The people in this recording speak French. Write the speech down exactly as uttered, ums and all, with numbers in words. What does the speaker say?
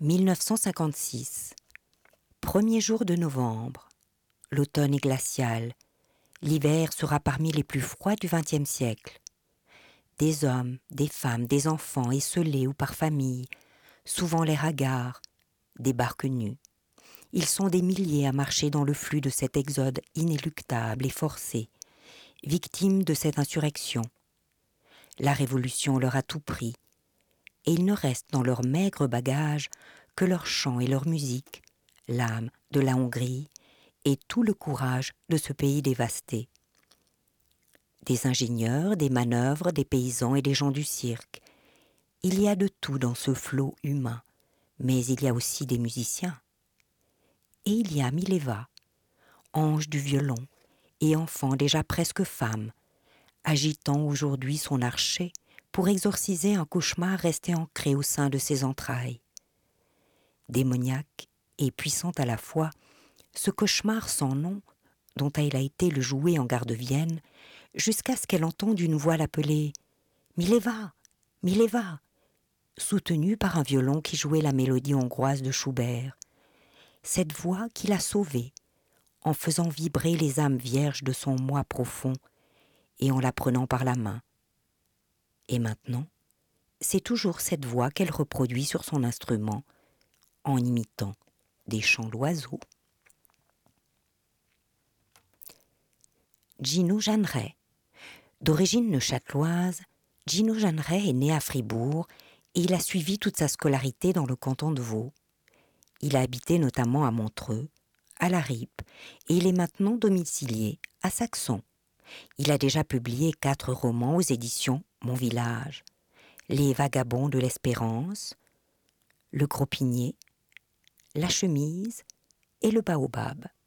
mille neuf cent cinquante-six. Premier jour de novembre. L'automne est glacial. L'hiver sera parmi les plus froids du vingtième siècle. Des hommes, des femmes, des enfants, esselés ou par famille, souvent les hagards, débarquent nus. Ils sont des milliers à marcher dans le flux de cet exode inéluctable et forcé, victimes de cette insurrection. La Révolution leur a tout pris, et il ne reste dans leur maigre bagage que leurs chants et leur musique, l'âme de la Hongrie et tout le courage de ce pays dévasté. Des ingénieurs, des manœuvres, des paysans et des gens du cirque. Il y a de tout dans ce flot humain, mais il y a aussi des musiciens. Et il y a Mileva, ange du violon et enfant déjà presque femme, agitant aujourd'hui son archet pour exorciser un cauchemar resté ancré au sein de ses entrailles. Démoniaque et puissante à la fois, ce cauchemar sans nom, dont elle a été le jouet en gare de Vienne, jusqu'à ce qu'elle entende une voix l'appeler « Mileva, Mileva !» soutenue par un violon qui jouait la mélodie hongroise de Schubert. Cette voix qui l'a sauvée, en faisant vibrer les âmes vierges de son moi profond et en la prenant par la main. Et maintenant, c'est toujours cette voix qu'elle reproduit sur son instrument, en imitant des chants d'oiseaux. Gino Jeanneret. D'origine neuchâteloise, Gino Jeanneret est né à Fribourg et il a suivi toute sa scolarité dans le canton de Vaud. Il a habité notamment à Montreux, à la Rippe, et il est maintenant domicilié à Saxon. Il a déjà publié quatre romans aux éditions Mon Village, Les Vagabonds de l'Espérance, Le Gros Pigné, La Chemise et Le Baobab.